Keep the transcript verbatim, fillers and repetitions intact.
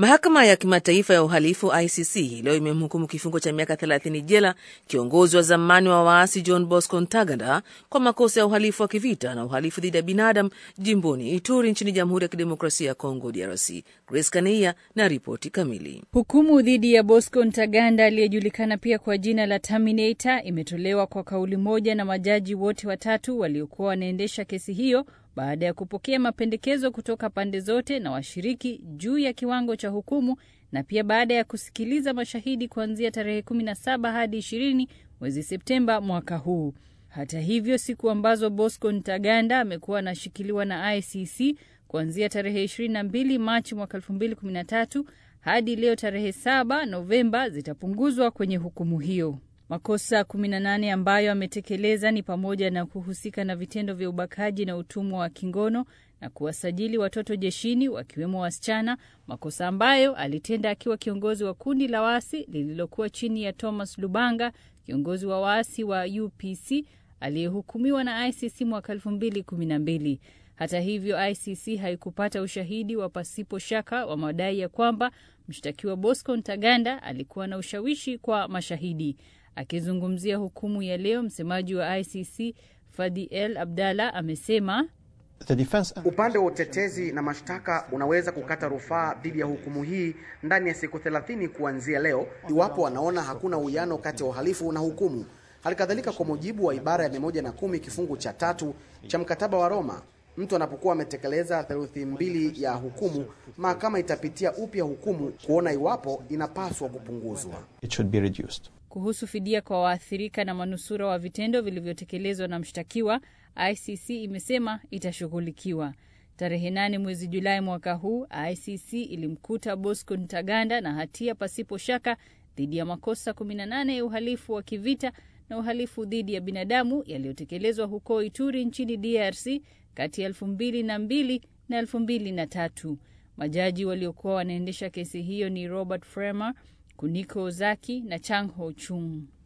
Mahakama ya Kimataifa ya Uhalifu I C C leo imemhukumu kifungo cha miaka thelathini jela kiongozi wa zamani wa waasi John Bosco Ntaganda kwa makosa ya uhalifu wa kivita na uhalifu dhidi ya binadamu jimboni Ituri nchini Jamhuri ya Kidemokrasia ya Kongo D R C. Grace Kania na ripoti kamili. Hukumu dhidi ya Bosco Ntaganda aliyejulikana pia kwa jina la Terminator imetolewa kwa kauli moja na majaji wote watatu waliokuwa wanaendesha kesi hiyo baada ya kupokea mapendekezo kutoka pande zote na washiriki juu ya kiwango cha hukumu na pia baada ya kusikiliza mashahidi kuanzia tarehe kumi na saba hadi ishirini mwezi Septemba mwaka huu. Hata hivyo, siku ambazo Bosco Ntaganda amekuwa anashikiliwa na I C C kuanzia tarehe ishirini na mbili Machi mwaka elfu mbili kumi na tatu hadi leo tarehe saba Novemba zitapunguzwa kwenye hukumu hiyo. Makosa kumi na nane ambayo ametekeleza ni pamoja na kuhusika na vitendo vya ubakaji na utumwa wa kingono na kuwasajili watoto jeshini wakiwemo wasichana, makosa ambayo alitenda akiwa kiongozi wa kundi la waasi lililokuwa chini ya Thomas Lubanga, kiongozi wa waasi wa U P C aliyehukumiwa na I C C mwaka elfu mbili kumi na mbili. Hata hivyo, I C C haikupata ushahidi wa pasipo shaka wa madai ya kwamba mshtakiwa Bosco Ntaganda alikuwa na ushawishi kwa mashahidi. Akizungumzia hukumu ya leo, msemaji wa I C C Fadhil Abdallah amesema upande wa utetezi na mashtaka unaweza kukata rufaa dhidi ya hukumu hii ndani ya siku thelathini kuanzia leo iwapo wanaona hakuna uwiano kati ya uhalifu na hukumu. Halikadhalika, kwa mujibu wa ibara ya mia moja na kumi kifungu cha tatu cha mkataba wa Roma, mtu anapokuwa ametekeleza theluthi mbili ya hukumu, mahakama itapitia upya hukumu kuona iwapo inapaswa kupunguzwa. It should be reduced. Kuhusu fidia kwa waathirika na manusura wa vitendo vilivyotekelezwa na mshtakiwa, I C C imesema itashughulikiwa. Tarehe nane mwezi Julai mwaka huu, I C C ilimkuta Bosco Ntaganda na hatia pasipo shaka dhidi ya makosa kumi na nane ya uhalifu wa kivita na uhalifu dhidi ya binadamu yaliyotekelezwa huko Ituri nchini D R C kati ya elfu mbili na mbili na elfu mbili na tatu. Majaji waliokuwa wanaendesha kesi hiyo ni Robert Fremer, Kuniko Ozaki na Chang Ho Chung.